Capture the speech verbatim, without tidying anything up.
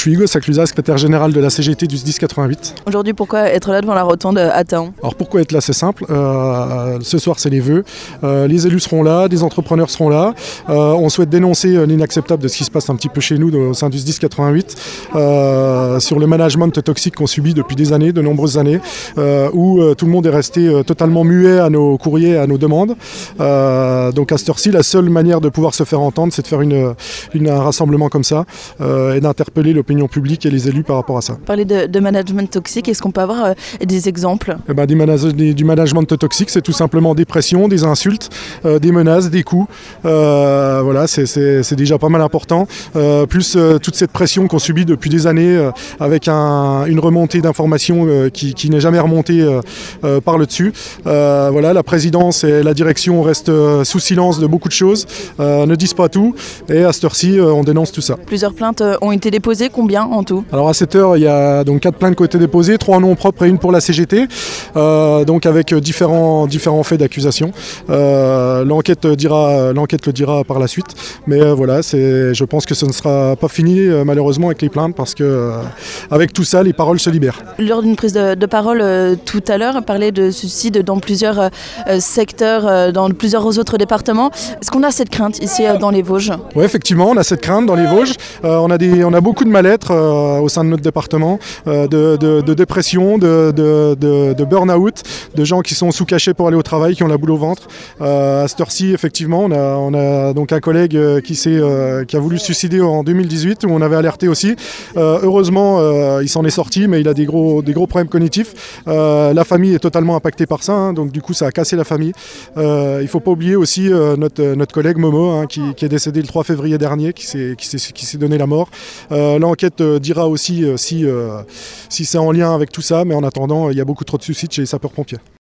Je suis Hugo Saclusa, secrétaire général de la C G T du S D I S quatre-vingt-huit. Aujourd'hui, pourquoi être là devant la rotonde à Thaon? Alors pourquoi être là? C'est simple. Euh, ce soir, c'est les vœux. Euh, les élus seront là, des entrepreneurs seront là. Euh, on souhaite dénoncer l'inacceptable de ce qui se passe un petit peu chez nous au sein du S D I S quatre-vingt-huit euh, sur le management toxique qu'on subit depuis des années, de nombreuses années, euh, où euh, tout le monde est resté euh, totalement muet à nos courriers, à nos demandes. Euh, donc à cette heure-ci, la seule manière de pouvoir se faire entendre, c'est de faire une, une, un rassemblement comme ça euh, et d'interpeller l'opinion publique et les élus par rapport à ça. Parler de, de management toxique, est-ce qu'on peut avoir euh, des exemples? Eh ben, du, manage, du management toxique, c'est tout simplement des pressions, des insultes, euh, des menaces, des coups. Euh, voilà, c'est, c'est, c'est déjà pas mal important. Euh, plus euh, toute cette pression qu'on subit depuis des années euh, avec un, une remontée d'informations euh, qui, qui n'est jamais remontée euh, euh, par le dessus. Euh, voilà, la présidence et la direction restent euh, sous silence de beaucoup de choses, euh, ne disent pas tout. Et à cette heure-ci, euh, on dénonce tout ça. Plusieurs plaintes ont été déposées, combien en tout? Alors à cette heure, il y a donc quatre plaintes qui ont été déposées, trois en nom propre et une pour la C G T, euh, donc avec différents, différents faits d'accusation. Euh, l'enquête dira, l'enquête le dira par la suite, mais euh, voilà, c'est, je pense que ce ne sera pas fini euh, malheureusement avec les plaintes parce que euh, avec tout ça, les paroles se libèrent. Lors d'une prise de, de parole euh, tout à l'heure, parler de suicides dans plusieurs euh, secteurs, euh, dans plusieurs autres départements. Est-ce qu'on a cette crainte ici euh, dans les Vosges? Oui, effectivement, on a cette crainte dans les Vosges. Euh, on, a des, on a beaucoup de mal-être euh, au sein de notre département, euh, de, de, de dépression, de, de, de, de burn-out, de gens qui sont sous cachet pour aller au travail, qui ont la boule au ventre. Euh, à cette heure-ci, effectivement, on a, on a donc un collègue euh, qui, s'est, euh, qui a voulu se suicider en deux mille dix-huit, où on avait alerté aussi. Euh, heureusement, euh, il s'en est sorti, mais il a des gros, des gros problèmes cognitifs. Euh, la famille est totalement impactée par ça, hein, donc du coup, ça a cassé la famille. Euh, il ne faut pas oublier aussi euh, notre, notre collègue Momo, hein, qui, qui est décédé le trois février dernier, qui s'est, qui s'est, qui s'est donné la mort. Euh, l'enquête euh, dira aussi euh, si, euh, si c'est en lien avec tout ça, mais en attendant, il y a beaucoup trop de suicides chez les sapeurs-pompiers.